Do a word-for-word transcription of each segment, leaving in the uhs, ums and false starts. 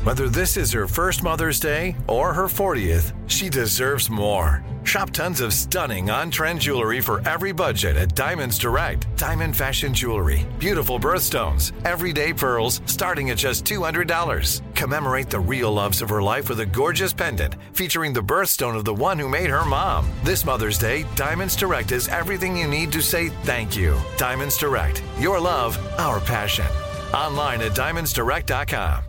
Whether this is her first Mother's Day or her fortieth, she deserves more. Shop tons of stunning on-trend jewelry for every budget at Diamonds Direct. Diamond fashion jewelry, beautiful birthstones, everyday pearls starting at just two hundred dollars. Commemorate the real loves of her life with a gorgeous pendant featuring the birthstone of the one who made her mom. This Mother's Day, Diamonds Direct is everything you need to say thank you. Diamonds Direct, your love, our passion. Online at diamonds direct dot com.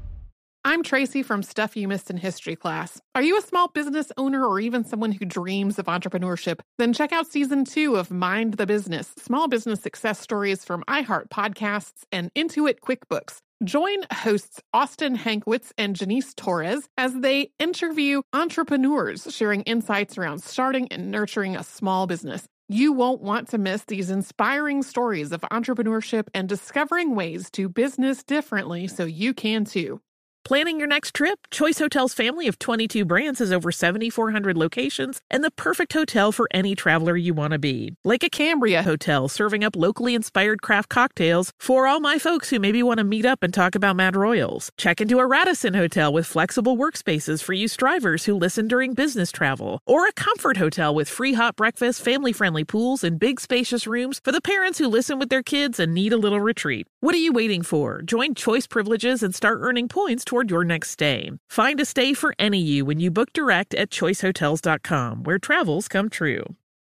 I'm Tracy from Stuff You Missed in History class. Are you a small business owner or even someone who dreams of entrepreneurship? Then check out season two of Mind the Business, small business success stories from iHeart Podcasts and Intuit QuickBooks. Join hosts Austin Hankwitz and Janice Torres as they interview entrepreneurs sharing insights around starting and nurturing a small business. You won't want to miss these inspiring stories of entrepreneurship and discovering ways to business differently so you can too. Planning your next trip? Choice Hotels' family of twenty-two brands has over seven thousand four hundred locations and the perfect hotel for any traveler you want to be. Like a Cambria Hotel, serving up locally inspired craft cocktails for all my folks who maybe want to meet up and talk about Mad Royals. Check into a Radisson Hotel with flexible workspaces for you strivers who listen during business travel. Or a Comfort Hotel with free hot breakfast, family-friendly pools, and big spacious rooms for the parents who listen with their kids and need a little retreat. What are you waiting for? Join Choice Privileges and start earning points toward your next stay. Find a stay for any you when you book direct at choice hotels dot com, where travels come true.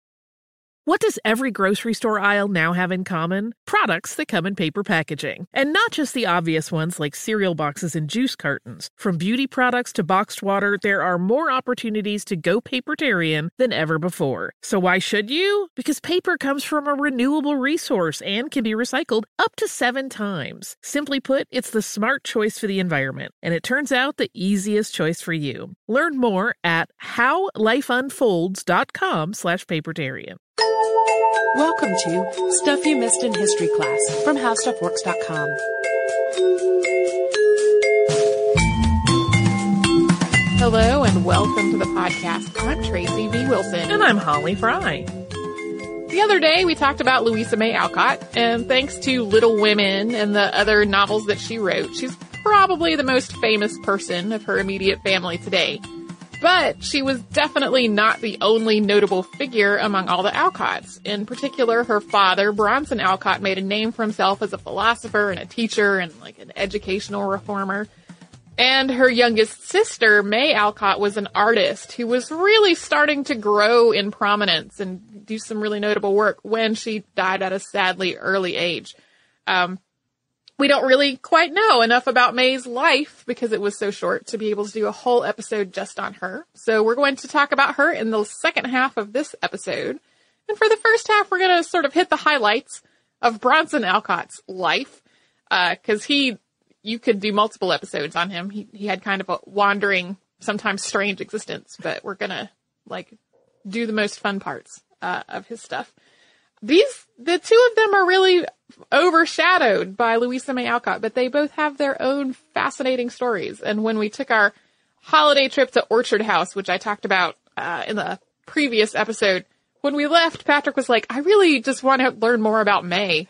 What does every grocery store aisle now have in common? Products that come in paper packaging. And not just the obvious ones like cereal boxes and juice cartons. From beauty products to boxed water, there are more opportunities to go papertarian than ever before. So why should you? Because paper comes from a renewable resource and can be recycled up to seven times. Simply put, it's the smart choice for the environment. And it turns out the easiest choice for you. Learn more at how life unfolds dot com slash papertarian. Welcome to Stuff You Missed in History class from how stuff works dot com. Hello and welcome to the podcast. I'm Tracy V. Wilson. And I'm Holly Fry. The other day we talked about Louisa May Alcott, and thanks to Little Women and the other novels that she wrote, she's probably the most famous person of her immediate family today. But she was definitely not the only notable figure among all the Alcotts. In particular, her father, Bronson Alcott, made a name for himself as a philosopher and a teacher and like an educational reformer. And her youngest sister, May Alcott, was an artist who was really starting to grow in prominence and do some really notable work when she died at a sadly early age. Um, We don't really quite know enough about May's life because it was so short to be able to do a whole episode just on her. So we're going to talk about her in the second half of this episode. And for the first half, we're going to sort of hit the highlights of Bronson Alcott's life. Uh, cause he, you could do multiple episodes on him. He, he had kind of a wandering, sometimes strange existence, but we're going to like do the most fun parts, uh, of his stuff. These, the two of them are really overshadowed by Louisa May Alcott, but they both have their own fascinating stories. And when we took our holiday trip to Orchard House, which I talked about uh, in the previous episode, when we left, Patrick was like, I really just want to learn more about May.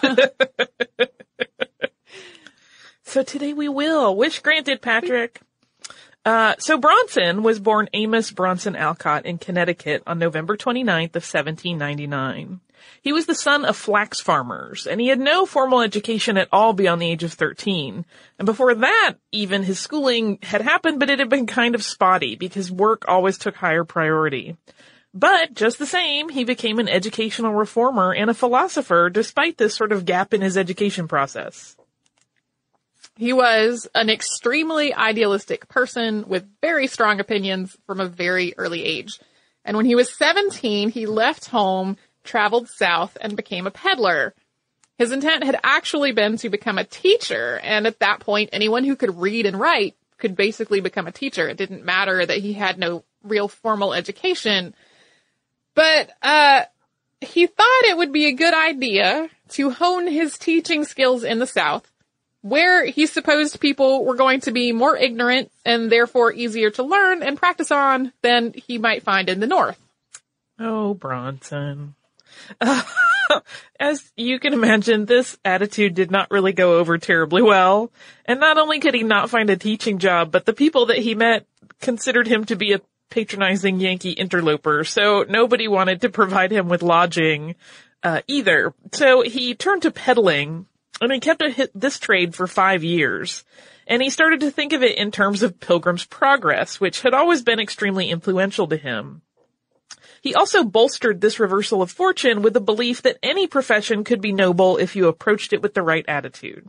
So today we will. Wish granted, Patrick. Uh, so Bronson was born Amos Bronson Alcott in Connecticut on November twenty-ninth of seventeen ninety-nine. He was the son of flax farmers, and he had no formal education at all beyond the age of thirteen. And before that, even his schooling had happened, but it had been kind of spotty because work always took higher priority. But just the same, he became an educational reformer and a philosopher despite this sort of gap in his education process. He was an extremely idealistic person with very strong opinions from a very early age. And when he was seventeen, he left home, traveled south, and became a peddler. His intent had actually been to become a teacher, and at that point, anyone who could read and write could basically become a teacher. It didn't matter that he had no real formal education. But uh he thought it would be a good idea to hone his teaching skills in the South, where he supposed people were going to be more ignorant and therefore easier to learn and practice on than he might find in the North. Oh, Bronson. Uh, As you can imagine, this attitude did not really go over terribly well. And not only could he not find a teaching job, but the people that he met considered him to be a patronizing Yankee interloper, so nobody wanted to provide him with lodging uh, either. So he turned to peddling, and he kept a, this trade for five years. And he started to think of it in terms of Pilgrim's Progress, which had always been extremely influential to him. He also bolstered this reversal of fortune with the belief that any profession could be noble if you approached it with the right attitude.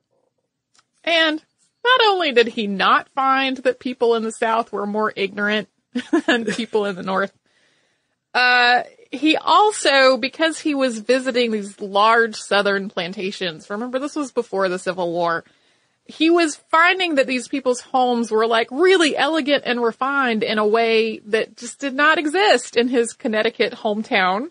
And not only did he not find that people in the South were more ignorant than people in the North, uh, he also, because he was visiting these large Southern plantations, remember this was before the Civil War, he was finding that these people's homes were like really elegant and refined in a way that just did not exist in his Connecticut hometown.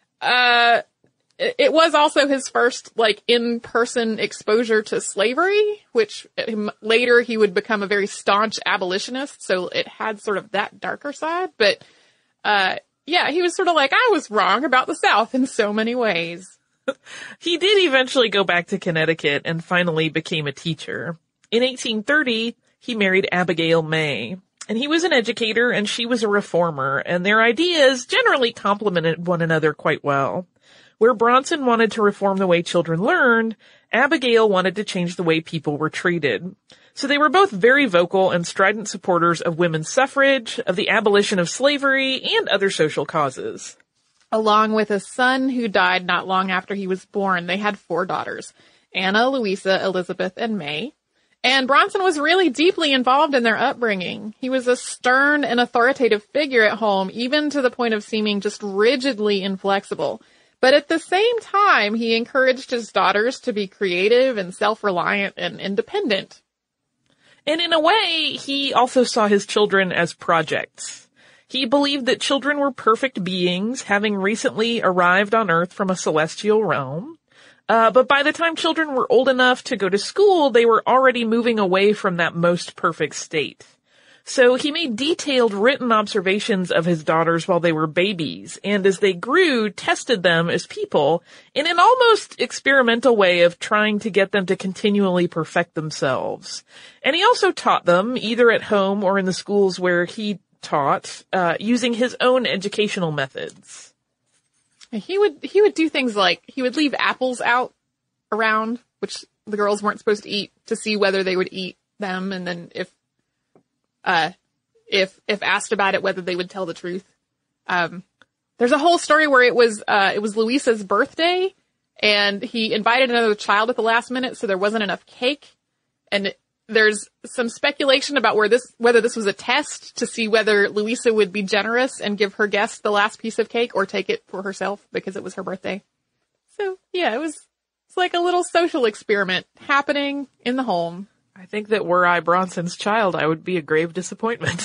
Uh, it was also his first like in-person exposure to slavery, which later he would become a very staunch abolitionist. So it had sort of that darker side, but, uh, yeah, he was sort of like, I was wrong about the South in so many ways. He did eventually go back to Connecticut and finally became a teacher. In eighteen thirty, he married Abigail May, and he was an educator and she was a reformer, and their ideas generally complemented one another quite well. Where Bronson wanted to reform the way children learned, Abigail wanted to change the way people were treated. So they were both very vocal and strident supporters of women's suffrage, of the abolition of slavery, and other social causes. Along with a son who died not long after he was born, they had four daughters, Anna, Louisa, Elizabeth, and May. And Bronson was really deeply involved in their upbringing. He was a stern and authoritative figure at home, even to the point of seeming just rigidly inflexible. But at the same time, he encouraged his daughters to be creative and self-reliant and independent. And in a way, he also saw his children as projects. He believed that children were perfect beings, having recently arrived on Earth from a celestial realm. Uh, but by the time children were old enough to go to school, they were already moving away from that most perfect state. So he made detailed written observations of his daughters while they were babies, and as they grew, tested them as people in an almost experimental way of trying to get them to continually perfect themselves. And he also taught them, either at home or in the schools where he taught, uh, using his own educational methods. He would, he would do things like, he would leave apples out around, which the girls weren't supposed to eat, to see whether they would eat them, and then if, uh, if, if asked about it, whether they would tell the truth. Um, there's a whole story where it was, uh, it was Louisa's birthday, and he invited another child at the last minute, so there wasn't enough cake, and it, there's some speculation about where this, whether this was a test to see whether Louisa would be generous and give her guest the last piece of cake or take it for herself because it was her birthday. So yeah, it was, it's like a little social experiment happening in the home. I think that were I Bronson's child, I would be a grave disappointment.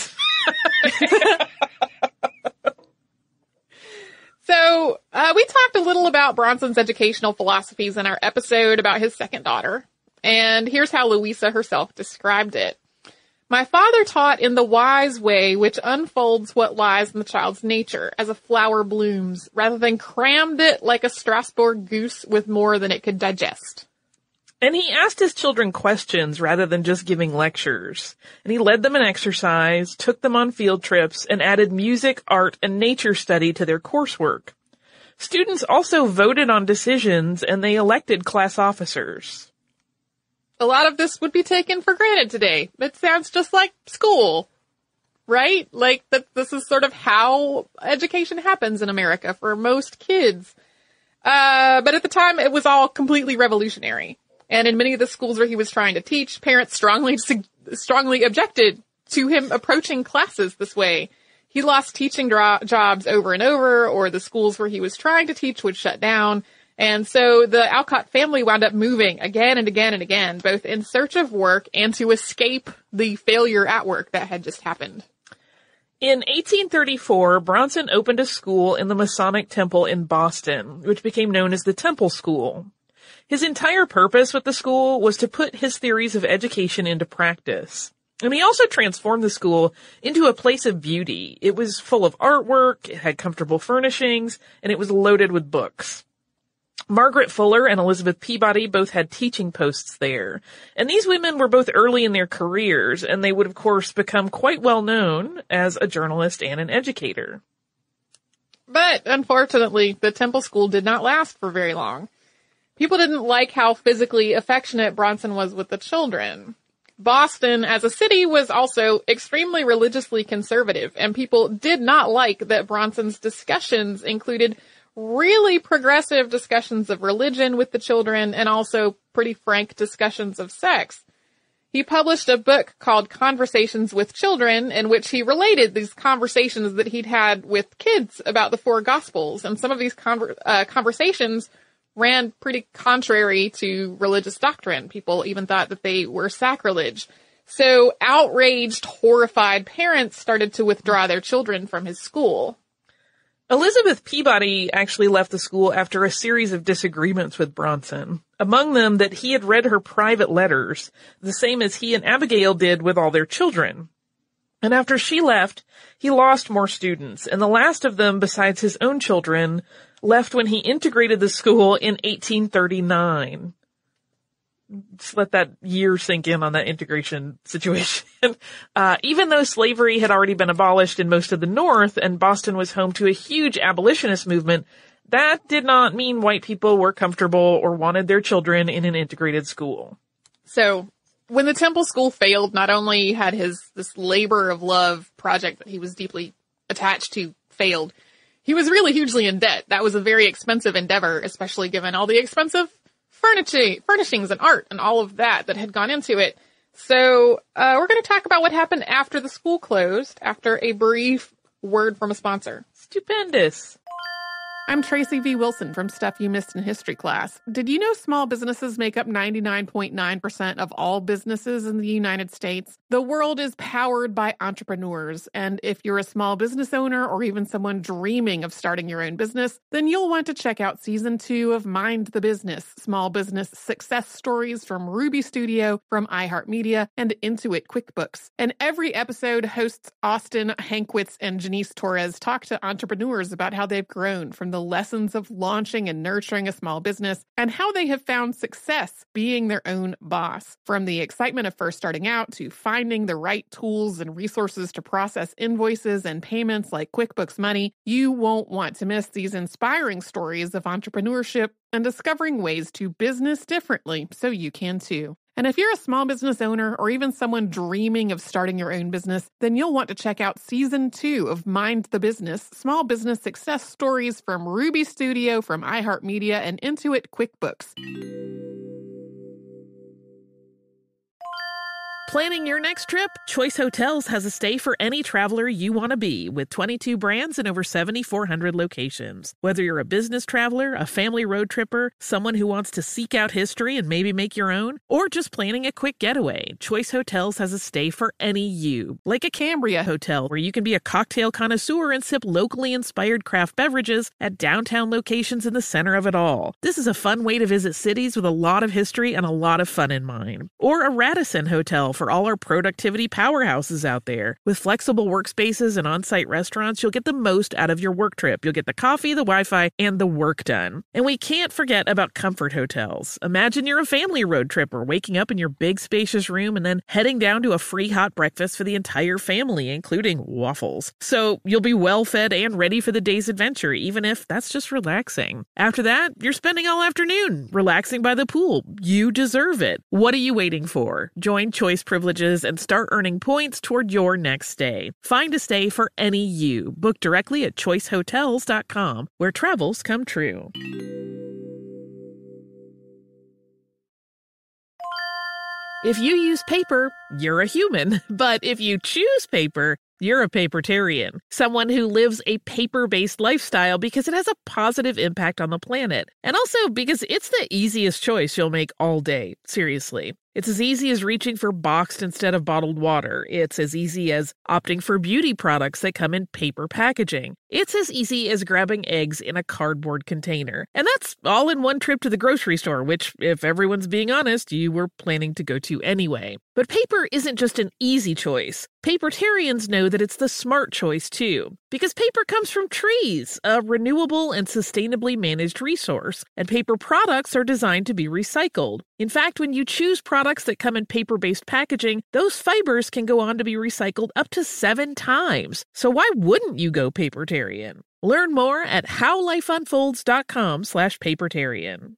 So, uh, we talked a little about Bronson's educational philosophies in our episode about his second daughter. And here's how Louisa herself described it. My father taught in the wise way which unfolds what lies in the child's nature as a flower blooms, rather than crammed it like a Strasbourg goose with more than it could digest. And he asked his children questions rather than just giving lectures. And he led them in exercise, took them on field trips, and added music, art, and nature study to their coursework. Students also voted on decisions, and they elected class officers. A lot of this would be taken for granted today. It sounds just like school, right? Like that this is sort of how education happens in America for most kids. Uh, but at the time it was all completely revolutionary. And in many of the schools where he was trying to teach, parents strongly, strongly objected to him approaching classes this way. He lost teaching dro- jobs over and over, or the schools where he was trying to teach would shut down. And so the Alcott family wound up moving again and again and again, both in search of work and to escape the failure at work that had just happened. In eighteen thirty-four, Bronson opened a school in the Masonic Temple in Boston, which became known as the Temple School. His entire purpose with the school was to put his theories of education into practice. And he also transformed the school into a place of beauty. It was full of artwork, it had comfortable furnishings, and it was loaded with books. Margaret Fuller and Elizabeth Peabody both had teaching posts there. And these women were both early in their careers, and they would, of course, become quite well known as a journalist and an educator. But, unfortunately, the Temple School did not last for very long. People didn't like how physically affectionate Bronson was with the children. Boston, as a city, was also extremely religiously conservative, and people did not like that Bronson's discussions included really progressive discussions of religion with the children and also pretty frank discussions of sex. He published a book called Conversations with Children, in which he related these conversations that he'd had with kids about the four Gospels, and some of these conver- uh, conversations ran pretty contrary to religious doctrine. People even thought that they were sacrilege. So outraged, horrified parents started to withdraw their children from his school. Elizabeth Peabody actually left the school after a series of disagreements with Bronson. Among them that he had read her private letters, the same as he and Abigail did with all their children. And after she left, he lost more students, and the last of them, besides his own children, left when he integrated the school in eighteen thirty-nine. Just let that year sink in on that integration situation. Uh, even though slavery had already been abolished in most of the North and Boston was home to a huge abolitionist movement, that did not mean white people were comfortable or wanted their children in an integrated school. So when the Temple School failed, not only had his this labor of love project that he was deeply attached to failed, he was really hugely in debt. That was a very expensive endeavor, especially given all the expensive furnishing, furnishings and art and all of that that had gone into it. So uh, we're going to talk about what happened after the school closed, after a brief word from a sponsor. Stupendous. I'm Tracy V. Wilson from Stuff You Missed in History Class. Did you know small businesses make up ninety-nine point nine percent of all businesses in the United States? The world is powered by entrepreneurs, and if you're a small business owner or even someone dreaming of starting your own business, then you'll want to check out Season two of Mind the Business, Small Business Success Stories from Ruby Studio, from iHeartMedia, and Intuit QuickBooks. And every episode, hosts Austin Hankwitz and Janice Torres talk to entrepreneurs about how they've grown from the lessons of launching and nurturing a small business and how they have found success being their own boss. From the excitement of first starting out to finding the right tools and resources to process invoices and payments like QuickBooks Money, you won't want to miss these inspiring stories of entrepreneurship and discovering ways to business differently so you can too. And if you're a small business owner or even someone dreaming of starting your own business, then you'll want to check out Season two of Mind the Business, Small Business Success Stories from Ruby Studio, from iHeartMedia, and Intuit QuickBooks. Planning your next trip? Choice Hotels has a stay for any traveler you want to be, with twenty-two brands and over seven thousand four hundred locations. Whether you're a business traveler, a family road tripper, someone who wants to seek out history and maybe make your own, or just planning a quick getaway, Choice Hotels has a stay for any you. Like a Cambria Hotel, where you can be a cocktail connoisseur and sip locally inspired craft beverages at downtown locations in the center of it all. This is a fun way to visit cities with a lot of history and a lot of fun in mind. Or a Radisson Hotel for all our productivity powerhouses out there. With flexible workspaces and on-site restaurants, you'll get the most out of your work trip. You'll get the coffee, the Wi-Fi, and the work done. And we can't forget about Comfort Hotels. Imagine you're a family road tripper, waking up in your big spacious room and then heading down to a free hot breakfast for the entire family, including waffles. So you'll be well fed and ready for the day's adventure, even if that's just relaxing. After that, you're spending all afternoon relaxing by the pool. You deserve it. What are you waiting for? Join Choice Privileges and start earning points toward your next stay. Find a stay for any you. Book directly at choice hotels dot com, where travels come true. If you use paper, you're a human. But if you choose paper, you're a papertarian, someone who lives a paper-based lifestyle because it has a positive impact on the planet. And also because it's the easiest choice you'll make all day. Seriously. It's as easy as reaching for boxed instead of bottled water. It's as easy as opting for beauty products that come in paper packaging. It's as easy as grabbing eggs in a cardboard container. And that's all in one trip to the grocery store, which, if everyone's being honest, you were planning to go to anyway. But paper isn't just an easy choice. Papertarians know that it's the smart choice, too. Because paper comes from trees, a renewable and sustainably managed resource, and paper products are designed to be recycled. In fact, when you choose products that come in paper-based packaging, those fibers can go on to be recycled up to seven times. So why wouldn't you go papertarian? Learn more at howlifeunfolds.com slash papertarian.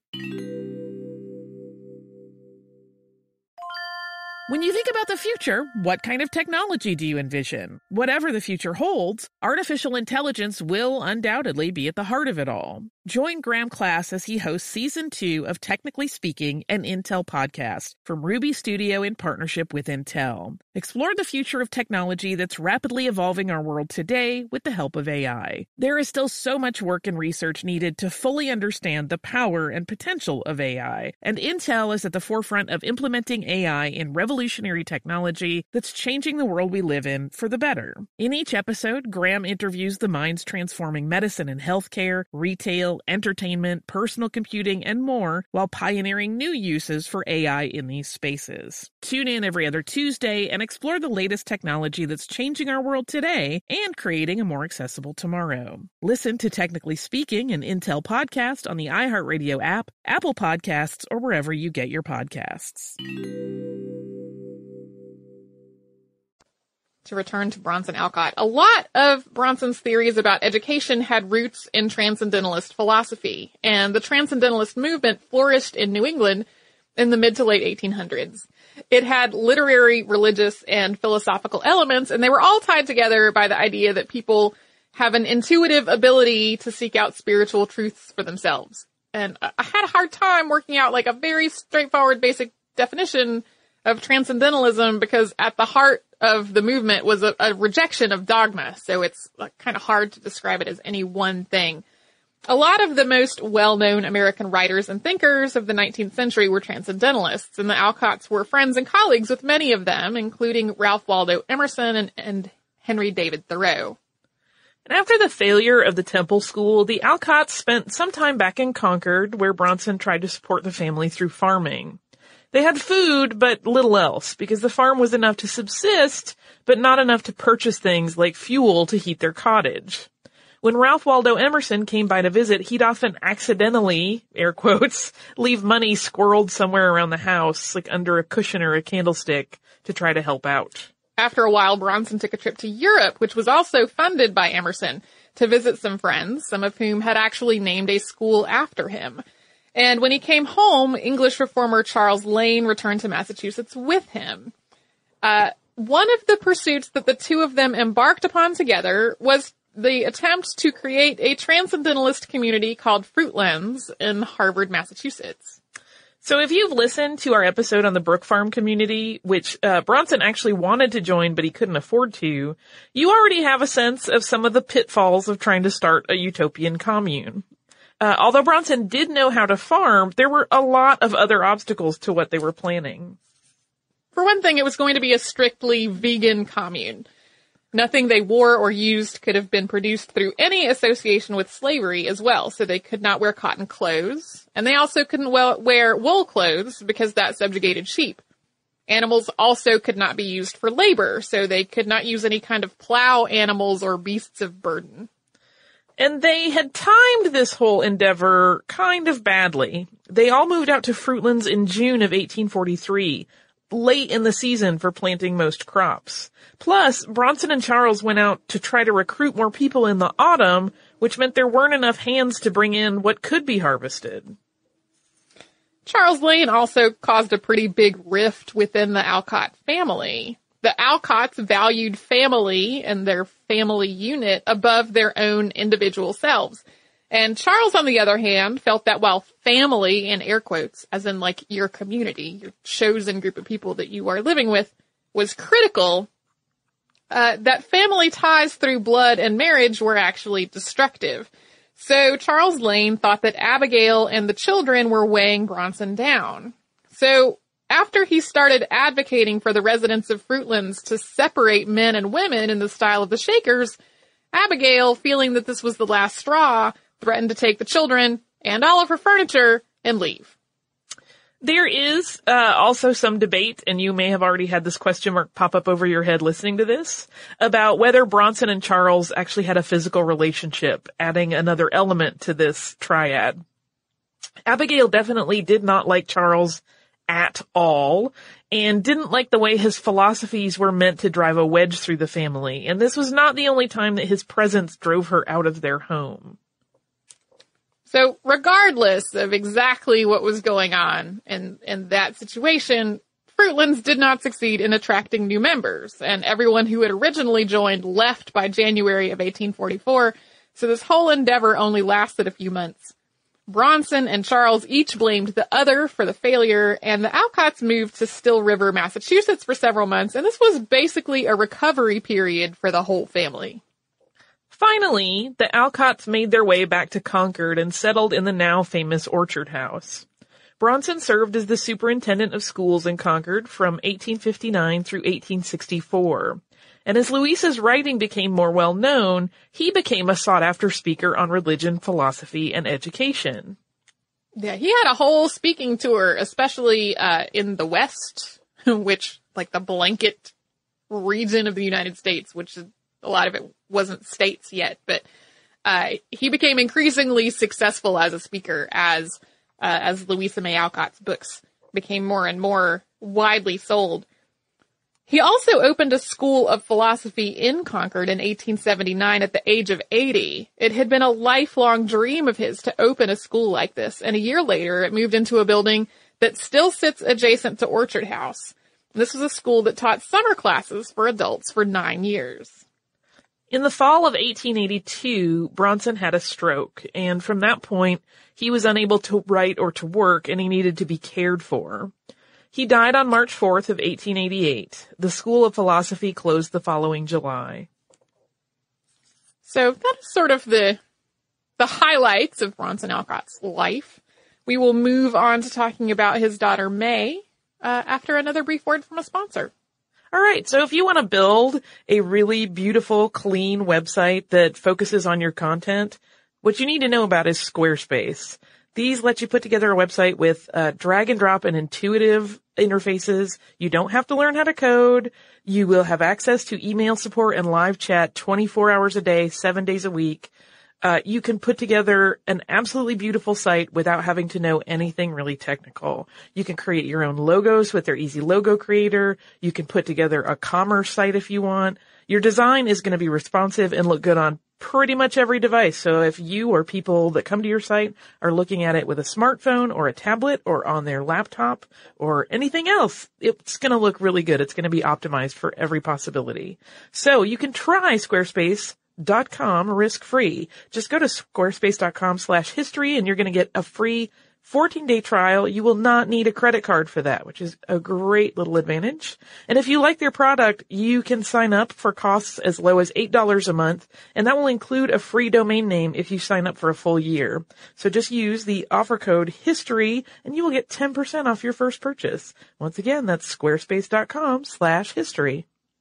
When you think about the future, what kind of technology do you envision? Whatever the future holds, artificial intelligence will undoubtedly be at the heart of it all. Join Graham Class as he hosts Season two of Technically Speaking, an Intel podcast from Ruby Studio in partnership with Intel. Explore the future of technology that's rapidly evolving our world today with the help of A I. There is still so much work and research needed to fully understand the power and potential of A I, and Intel is at the forefront of implementing A I in revolutionary technology that's changing the world we live in for the better. In each episode, Graham interviews the minds transforming medicine and healthcare, retail, entertainment, personal computing, and more, while pioneering new uses for A I in these spaces. Tune in every other Tuesday and explore the latest technology that's changing our world today and creating a more accessible tomorrow. Listen to Technically Speaking, an Intel podcast on the iHeartRadio app, Apple Podcasts, or wherever you get your podcasts. To return to Bronson Alcott, a lot of Bronson's theories about education had roots in transcendentalist philosophy, and the transcendentalist movement flourished in New England in the mid to late eighteen hundreds. It had literary, religious, and philosophical elements, and they were all tied together by the idea that people have an intuitive ability to seek out spiritual truths for themselves. And I had a hard time working out like a very straightforward, basic definition of transcendentalism, because at the heart of the movement was a, a rejection of dogma, so it's like, kind of hard to describe it as any one thing. A lot of the most well-known American writers and thinkers of the nineteenth century were transcendentalists, and the Alcotts were friends and colleagues with many of them, including Ralph Waldo Emerson and, and Henry David Thoreau. And after the failure of the Temple School, the Alcotts spent some time back in Concord, where Bronson tried to support the family through farming. They had food, but little else, because the farm was enough to subsist, but not enough to purchase things like fuel to heat their cottage. When Ralph Waldo Emerson came by to visit, he'd often accidentally, air quotes, leave money squirreled somewhere around the house, like under a cushion or a candlestick, to try to help out. After a while, Bronson took a trip to Europe, which was also funded by Emerson, to visit some friends, some of whom had actually named a school after him. And when he came home, English reformer Charles Lane returned to Massachusetts with him. Uh, one of the pursuits that the two of them embarked upon together was the attempt to create a transcendentalist community called Fruitlands in Harvard, Massachusetts. So if you've listened to our episode on the Brook Farm community, which uh, Bronson actually wanted to join but he couldn't afford to, you already have a sense of some of the pitfalls of trying to start a utopian commune. Uh, although Bronson did know how to farm, there were a lot of other obstacles to what they were planning. For one thing, it was going to be a strictly vegan commune. Nothing they wore or used could have been produced through any association with slavery as well, so they could not wear cotton clothes. And they also couldn't wear wool clothes because that subjugated sheep. Animals also could not be used for labor, so they could not use any kind of plow animals or beasts of burden. And they had timed this whole endeavor kind of badly. They all moved out to Fruitlands in June of eighteen forty-three, late in the season for planting most crops. Plus, Bronson and Charles went out to try to recruit more people in the autumn, which meant there weren't enough hands to bring in what could be harvested. Charles Lane also caused a pretty big rift within the Alcott family. The Alcotts valued family and their family unit above their own individual selves. And Charles, on the other hand, felt that while family, in air quotes, as in like your community, your chosen group of people that you are living with, was critical, uh, that family ties through blood and marriage were actually destructive. So Charles Lane thought that Abigail and the children were weighing Bronson down. So after he started advocating for the residents of Fruitlands to separate men and women in the style of the Shakers, Abigail, feeling that this was the last straw, threatened to take the children and all of her furniture and leave. There is uh, also some debate, and you may have already had this question mark pop up over your head listening to this, about whether Bronson and Charles actually had a physical relationship, adding another element to this triad. Abigail definitely did not like Charles at all, and didn't like the way his philosophies were meant to drive a wedge through the family, and this was not the only time that his presence drove her out of their home. So regardless of exactly what was going on in, in that situation, Fruitlands did not succeed in attracting new members, and everyone who had originally joined left by January of eighteen forty-four, so this whole endeavor only lasted a few months. Bronson and Charles each blamed the other for the failure, and the Alcotts moved to Still River, Massachusetts for several months, and this was basically a recovery period for the whole family. Finally, the Alcotts made their way back to Concord and settled in the now famous Orchard House. Bronson served as the superintendent of schools in Concord from eighteen fifty-nine through eighteen sixty-four. And as Louisa's writing became more well known, he became a sought-after speaker on religion, philosophy, and education. Yeah, he had a whole speaking tour, especially uh in the West, which, like, the blanket region of the United States, which is, a lot of it wasn't states yet, but uh he became increasingly successful as a speaker as uh, as Louisa May Alcott's books became more and more widely sold. He also opened a school of philosophy in Concord in eighteen seventy-nine at the age of eighty. It had been a lifelong dream of his to open a school like this, and a year later it moved into a building that still sits adjacent to Orchard House. This was a school that taught summer classes for adults for nine years. In the fall of eighteen eighty-two, Bronson had a stroke, and from that point, he was unable to write or to work, and he needed to be cared for. He died on March fourth of eighteen eighty-eight. The School of Philosophy closed the following July. So that's sort of the the highlights of Bronson Alcott's life. We will move on to talking about his daughter May uh, after another brief word from a sponsor. All right, so if you want to build a really beautiful, clean website that focuses on your content, what you need to know about is Squarespace. These let you put together a website with uh, drag and drop and intuitive interfaces. You don't have to learn how to code. You will have access to email support and live chat twenty-four hours a day, seven days a week. Uh, you can put together an absolutely beautiful site without having to know anything really technical. You can create your own logos with their easy logo creator. You can put together a commerce site if you want. Your design is going to be responsive and look good on pretty much every device. So if you or people that come to your site are looking at it with a smartphone or a tablet or on their laptop or anything else, it's going to look really good. It's going to be optimized for every possibility. So you can try Squarespace dot com risk-free. Just go to squarespace dot com slash history and you're going to get a free fourteen day trial. You will not need a credit card for that, which is a great little advantage. And if you like their product, you can sign up for costs as low as eight dollars a month, and that will include a free domain name if you sign up for a full year. So just use the offer code HISTORY and you will get ten percent off your first purchase. Once again, that's squarespace dot com slash history.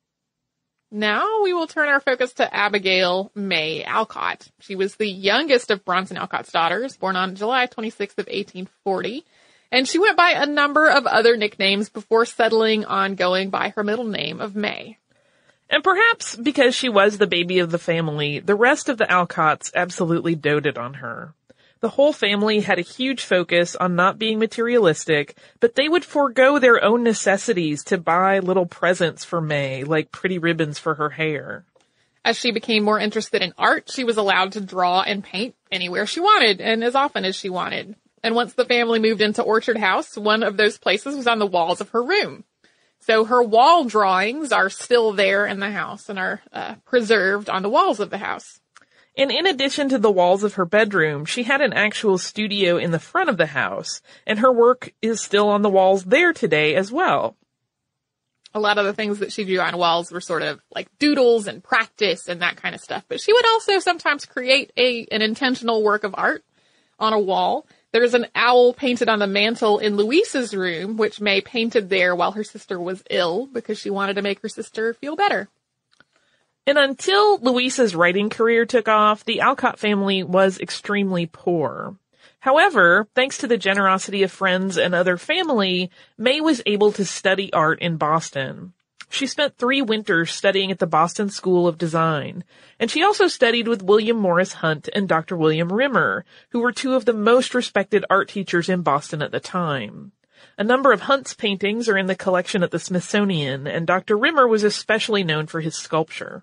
Now we will turn our focus to Abigail May Alcott. She was the youngest of Bronson Alcott's daughters, born on July twenty-sixth of eighteen forty, and she went by a number of other nicknames before settling on going by her middle name of May. And perhaps because she was the baby of the family, the rest of the Alcotts absolutely doted on her. The whole family had a huge focus on not being materialistic, but they would forego their own necessities to buy little presents for May, like pretty ribbons for her hair. As she became more interested in art, she was allowed to draw and paint anywhere she wanted and as often as she wanted. And once the family moved into Orchard House, one of those places was on the walls of her room. So her wall drawings are still there in the house and are uh, preserved on the walls of the house. And in addition to the walls of her bedroom, she had an actual studio in the front of the house, and her work is still on the walls there today as well. A lot of the things that she drew on walls were sort of like doodles and practice and that kind of stuff. But she would also sometimes create a an intentional work of art on a wall. There's an owl painted on the mantle in Louisa's room, which May painted there while her sister was ill because she wanted to make her sister feel better. And until Louisa's writing career took off, the Alcott family was extremely poor. However, thanks to the generosity of friends and other family, May was able to study art in Boston. She spent three winters studying at the Boston School of Design, and she also studied with William Morris Hunt and Doctor William Rimmer, who were two of the most respected art teachers in Boston at the time. A number of Hunt's paintings are in the collection at the Smithsonian, and Doctor Rimmer was especially known for his sculpture.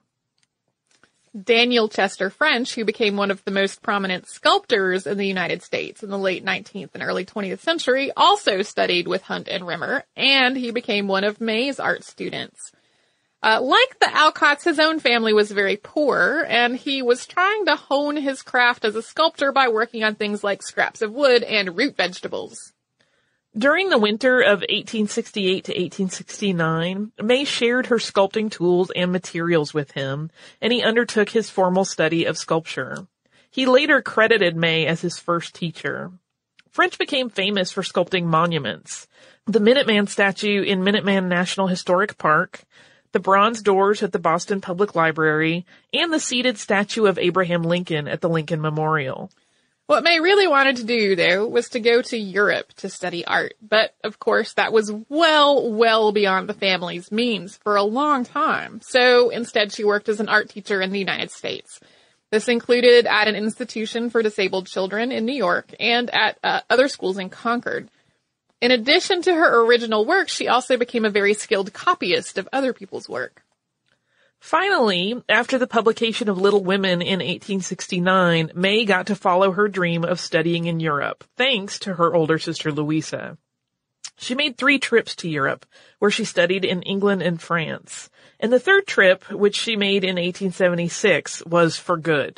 Daniel Chester French, who became one of the most prominent sculptors in the United States in the late nineteenth and early twentieth century, also studied with Hunt and Rimmer, and he became one of May's art students. Uh, like the Alcotts, his own family was very poor, and he was trying to hone his craft as a sculptor by working on things like scraps of wood and root vegetables. During the winter of eighteen sixty-eight to eighteen sixty-nine, May shared her sculpting tools and materials with him, and he undertook his formal study of sculpture. He later credited May as his first teacher. French became famous for sculpting monuments: the Minuteman statue in Minuteman National Historic Park, the bronze doors at the Boston Public Library, and the seated statue of Abraham Lincoln at the Lincoln Memorial. What May really wanted to do, though, was to go to Europe to study art. But, of course, that was well, well beyond the family's means for a long time. So, instead, she worked as an art teacher in the United States. This included at an institution for disabled children in New York and at uh, other schools in Concord. In addition to her original work, she also became a very skilled copyist of other people's work. Finally, after the publication of Little Women in eighteen sixty-nine, May got to follow her dream of studying in Europe, thanks to her older sister Louisa. She made three trips to Europe, where she studied in England and France. And the third trip, which she made in eighteen seventy-six, was for good.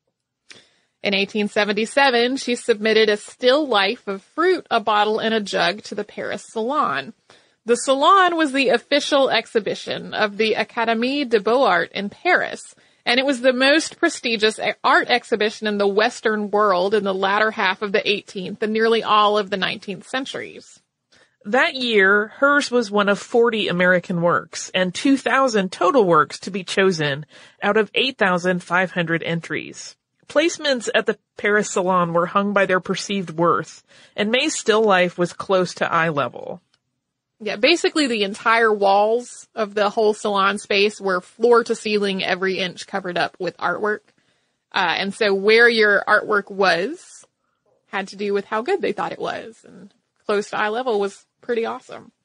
In eighteen seventy-seven, she submitted a still life of fruit, a bottle, and a jug to the Paris Salon. The Salon was the official exhibition of the Académie des Beaux-Arts in Paris, and it was the most prestigious art exhibition in the Western world in the latter half of the eighteenth and nearly all of the nineteenth centuries. That year, hers was one of forty American works and two thousand total works to be chosen out of eight thousand five hundred entries. Placements at the Paris Salon were hung by their perceived worth, and May's still life was close to eye level. Yeah, basically the entire walls of the whole salon space were floor to ceiling, every inch covered up with artwork. Uh, and so where your artwork was had to do with how good they thought it was. And close to eye level was pretty awesome.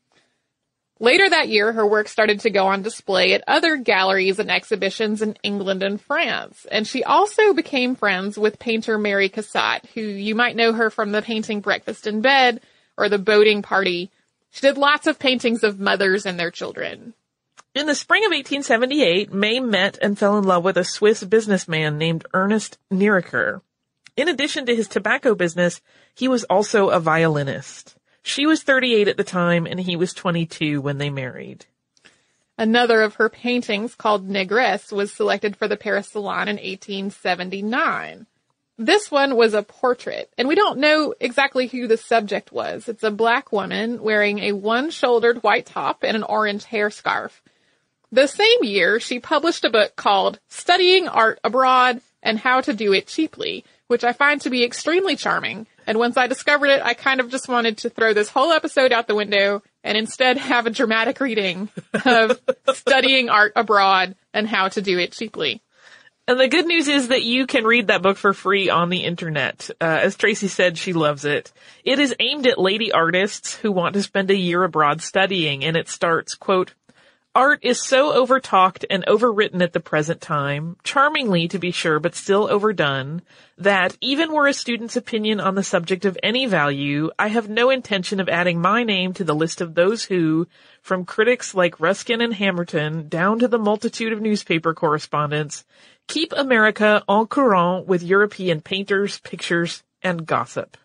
Later that year, her work started to go on display at other galleries and exhibitions in England and France. And she also became friends with painter Mary Cassatt, who you might know her from the painting Breakfast in Bed or the Boating Party. She did lots of paintings of mothers and their children. In the spring of eighteen seventy-eight, May met and fell in love with a Swiss businessman named Ernest Nieriker. In addition to his tobacco business, he was also a violinist. She was thirty-eight at the time, and he was twenty-two when they married. Another of her paintings, called Negress, was selected for the Paris Salon in eighteen seventy-nine. This one was a portrait, and we don't know exactly who the subject was. It's a black woman wearing a one-shouldered white top and an orange hair scarf. The same year, she published a book called Studying Art Abroad and How to Do It Cheaply, which I find to be extremely charming. And once I discovered it, I kind of just wanted to throw this whole episode out the window and instead have a dramatic reading of Studying Art Abroad and How to Do It Cheaply. And the good news is that you can read that book for free on the internet. Uh, as Tracy said, she loves it. It is aimed at lady artists who want to spend a year abroad studying, and it starts, quote, "Art is so overtalked and overwritten at the present time, charmingly to be sure, but still overdone, that even were a student's opinion on the subject of any value, I have no intention of adding my name to the list of those who, from critics like Ruskin and Hamerton, down to the multitude of newspaper correspondents, keep America en courant with European painters, pictures, and gossip."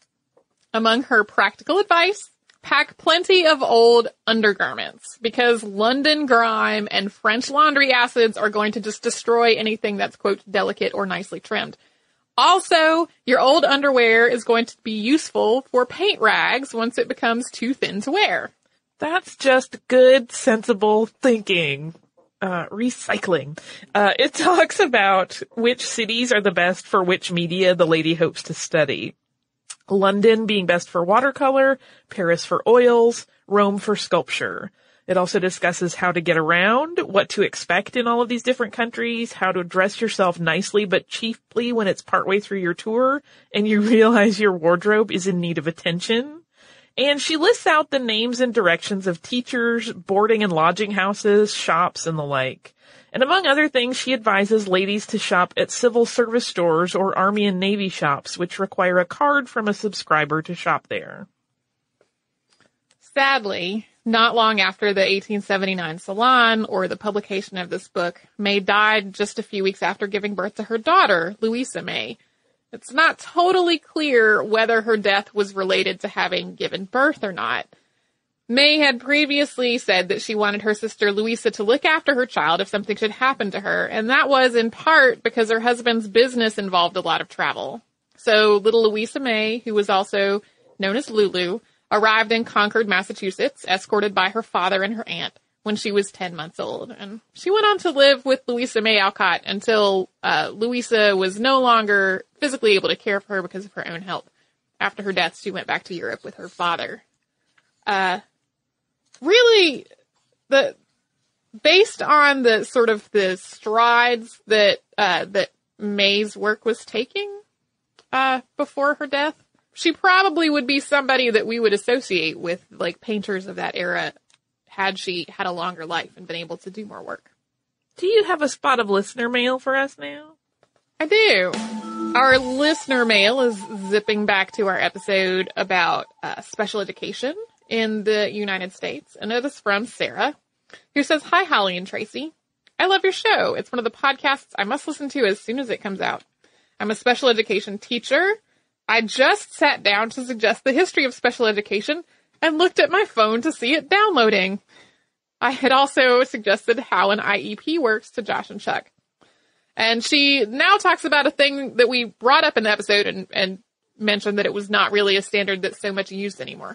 Among her practical advice, pack plenty of old undergarments, because London grime and French laundry acids are going to just destroy anything that's, quote, delicate or nicely trimmed. Also, your old underwear is going to be useful for paint rags once it becomes too thin to wear. That's just good, sensible thinking. Uh, recycling. Uh, it talks about which cities are the best for which media the lady hopes to study. London being best for watercolor, Paris for oils, Rome for sculpture. It also discusses how to get around, what to expect in all of these different countries, how to dress yourself nicely but cheaply when it's partway through your tour and you realize your wardrobe is in need of attention. And she lists out the names and directions of teachers, boarding and lodging houses, shops, and the like. And among other things, she advises ladies to shop at civil service stores or Army and Navy shops, which require a card from a subscriber to shop there. Sadly, not long after the eighteen seventy-nine Salon or the publication of this book, May died just a few weeks after giving birth to her daughter, Louisa May. It's not totally clear whether her death was related to having given birth or not. May had previously said that she wanted her sister Louisa to look after her child if something should happen to her, and that was in part because her husband's business involved a lot of travel. So little Louisa May, who was also known as Lulu, arrived in Concord, Massachusetts, escorted by her father and her aunt when she was ten months old. And she went on to live with Louisa May Alcott until uh, Louisa was no longer physically able to care for her because of her own health. After her death, she went back to Europe with her father. Uh, really, the based on the sort of the strides that uh, that May's work was taking uh, before her death, she probably would be somebody that we would associate with, like, painters of that era had she had a longer life and been able to do more work. Do you have a spot of listener mail for us now? I do. Our listener mail is zipping back to our episode about uh, special education in the United States. And it is from Sarah, who says, "Hi, Holly and Tracy. I love your show. It's one of the podcasts I must listen to as soon as it comes out. I'm a special education teacher. I just sat down to suggest the history of special education and looked at my phone to see it downloading. I had also suggested how an I E P works to Josh and Chuck." And she now talks about a thing that we brought up in the episode and, and mentioned that it was not really a standard that's so much used anymore.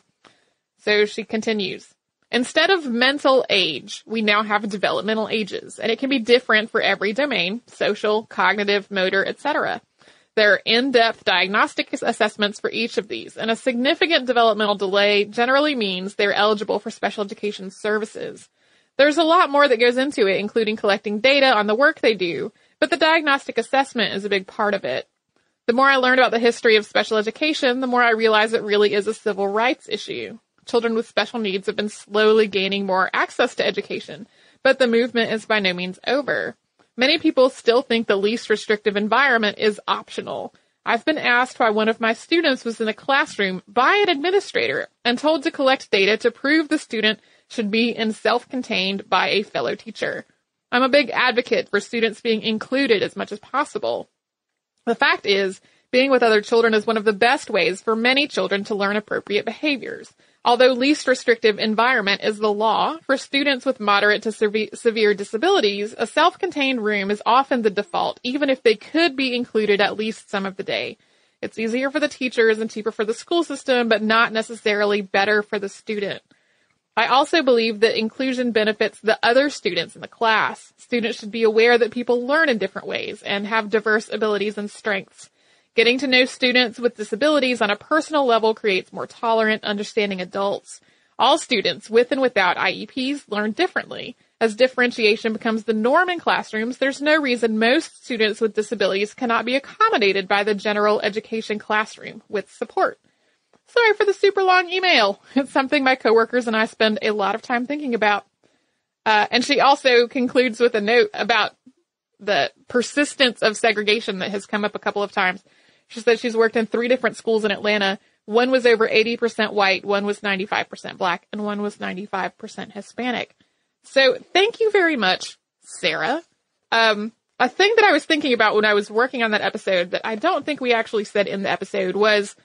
So she continues, "Instead of mental age, we now have developmental ages, and it can be different for every domain, social, cognitive, motor, et cetera. There are in-depth diagnostic assessments for each of these, and a significant developmental delay generally means they're eligible for special education services. There's a lot more that goes into it, including collecting data on the work they do, but the diagnostic assessment is a big part of it. The more I learned about the history of special education, the more I realized it really is a civil rights issue. Children with special needs have been slowly gaining more access to education, but the movement is by no means over. Many people still think the least restrictive environment is optional. I've been asked why one of my students was in a classroom by an administrator and told to collect data to prove the student should be in self-contained by a fellow teacher. I'm a big advocate for students being included as much as possible. The fact is, being with other children is one of the best ways for many children to learn appropriate behaviors. Although least restrictive environment is the law, for students with moderate to seve- severe disabilities, a self-contained room is often the default, even if they could be included at least some of the day. It's easier for the teachers and cheaper for the school system, but not necessarily better for the student. I also believe that inclusion benefits the other students in the class. Students should be aware that people learn in different ways and have diverse abilities and strengths. Getting to know students with disabilities on a personal level creates more tolerant, understanding adults. All students, with and without I E Ps, learn differently. As differentiation becomes the norm in classrooms, there's no reason most students with disabilities cannot be accommodated by the general education classroom with support. Sorry for the super long email. It's something my coworkers and I spend a lot of time thinking about. Uh, and she also concludes with a note about the persistence of segregation that has come up a couple of times. She said she's worked in three different schools in Atlanta. One was over eighty percent white, one was ninety-five percent black, and one was ninety-five percent Hispanic. So thank you very much, Sarah. Um, a thing that I was thinking about when I was working on that episode that I don't think we actually said in the episode was,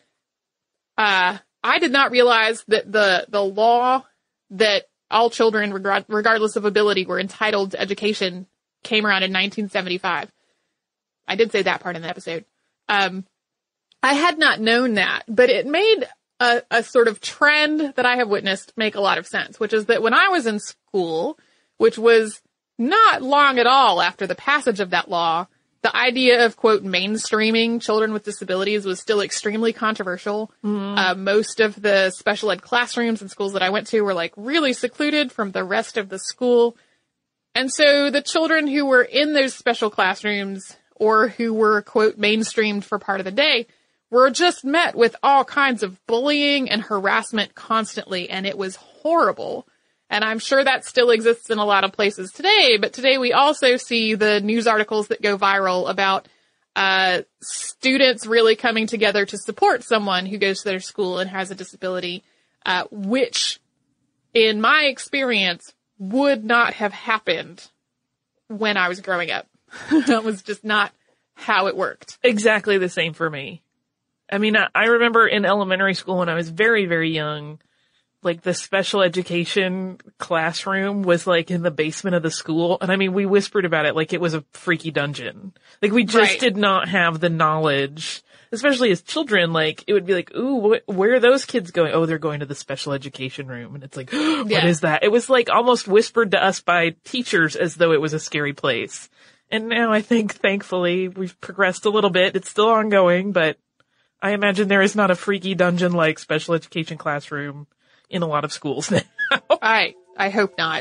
uh, I did not realize that the, the law that all children, regard, regardless of ability, were entitled to education came around in nineteen seventy-five. I did say that part in the episode. Um, I had not known that, but it made a, a sort of trend that I have witnessed make a lot of sense, which is that when I was in school, which was not long at all after the passage of that law, the idea of, quote, mainstreaming children with disabilities was still extremely controversial. Mm. Uh, most of the special ed classrooms and schools that I went to were like really secluded from the rest of the school. And so the children who were in those special classrooms or who were, quote, mainstreamed for part of the day were just met with all kinds of bullying and harassment constantly. And it was horrible. And I'm sure that still exists in a lot of places today. But today we also see the news articles that go viral about uh students really coming together to support someone who goes to their school and has a disability, uh, which, in my experience, would not have happened when I was growing up. That was just not how it worked. Exactly the same for me. I mean, I, I remember in elementary school when I was very, very young, like the special education classroom was like in the basement of the school. And I mean, we whispered about it like it was a freaky dungeon. Like we just Right. did not have the knowledge, especially as children. Like it would be like, ooh, wh- where are those kids going? Oh, they're going to the special education room. And it's like, what Yeah. is that? It was like almost whispered to us by teachers as though it was a scary place. And now I think thankfully we've progressed a little bit. It's still ongoing, but I imagine there is not a freaky dungeon like special education classroom in a lot of schools now. I, I hope not.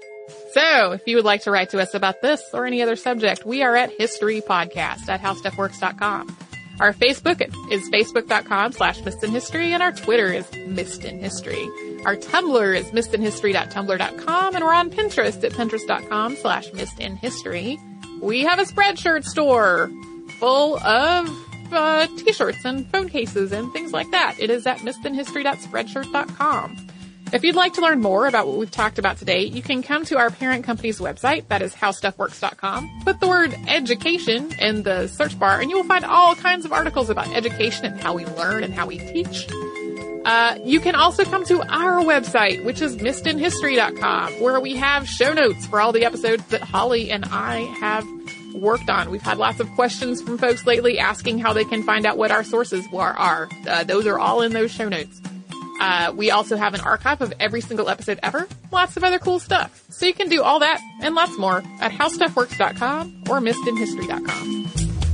So, if you would like to write to us about this or any other subject, we are at historypodcast at how stuff works dot com. Our Facebook is facebook.com slash missedinhistory, and our Twitter is missedinhistory. Our Tumblr is missedinhistory dot tumblr dot com, and we're on Pinterest at pinterest.com slash missedinhistory. We have a Spreadshirt store full of uh, t-shirts and phone cases and things like that. It is at missedinhistory dot spreadshirt dot com. If you'd like to learn more about what we've talked about today, you can come to our parent company's website, that is how stuff works dot com. Put the word education in the search bar and you will find all kinds of articles about education and how we learn and how we teach. Uh, you can also come to our website, which is missed in history dot com, where we have show notes for all the episodes that Holly and I have worked on. We've had lots of questions from folks lately asking how they can find out what our sources are. Uh, those are all in those show notes. Uh, we also have an archive of every single episode ever. Lots of other cool stuff. So you can do all that and lots more at how stuff works dot com or missed in history dot com.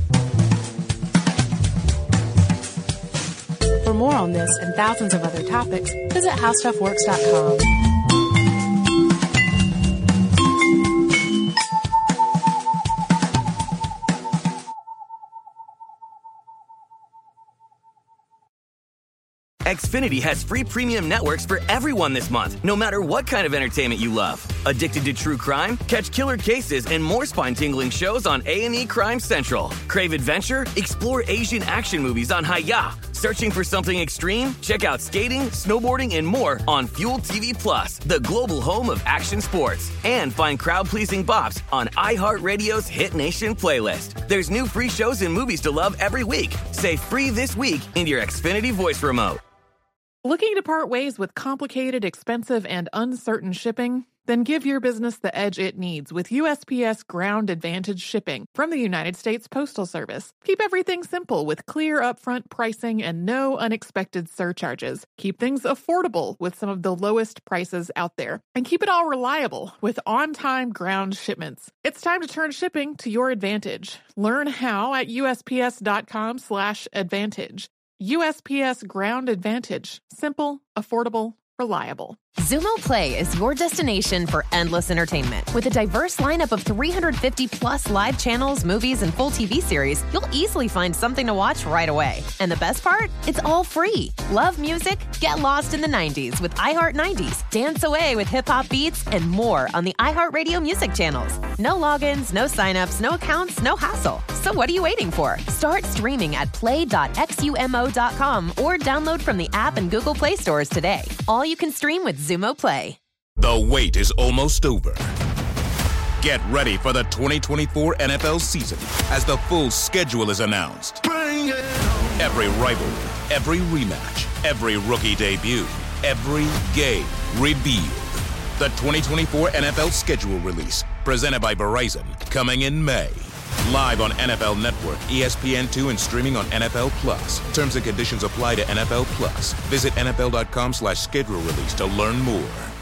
For more on this and thousands of other topics, visit how stuff works dot com. Xfinity has free premium networks for everyone this month, no matter what kind of entertainment you love. Addicted to true crime? Catch killer cases and more spine-tingling shows on A and E Crime Central. Crave adventure? Explore Asian action movies on Hi-Ya. Searching for something extreme? Check out skating, snowboarding, and more on Fuel T V Plus, the global home of action sports. And find crowd-pleasing bops on iHeartRadio's Hit Nation playlist. There's new free shows and movies to love every week. Say free this week in your Xfinity voice remote. Looking to part ways with complicated, expensive, and uncertain shipping? Then give your business the edge it needs with U S P S Ground Advantage shipping from the United States Postal Service. Keep everything simple with clear upfront pricing and no unexpected surcharges. Keep things affordable with some of the lowest prices out there. And keep it all reliable with on-time ground shipments. It's time to turn shipping to your advantage. Learn how at U S P S dot com slash advantage. U S P S Ground Advantage. Simple, affordable, reliable. Xumo Play is your destination for endless entertainment. With a diverse lineup of three hundred fifty plus live channels, movies, and full T V series, you'll easily find something to watch right away. And the best part? It's all free. Love music? Get lost in the nineties with iHeart nineties. Dance away with hip-hop beats and more on the iHeartRadio music channels. No logins, no signups, no accounts, no hassle. So what are you waiting for? Start streaming at play dot xumo dot com or download from the app and Google Play stores today. All you can stream with Xumo Play. The wait is almost over. Get ready for the twenty twenty-four N F L season as the full schedule is announced. Every rivalry, every rematch, every rookie debut, every game revealed. The twenty twenty-four N F L schedule release, presented by Verizon, coming in May. Live on N F L Network, E S P N two, and streaming on N F L Plus. Terms and conditions apply to N F L Plus. Visit N F L dot com slash schedule release to learn more.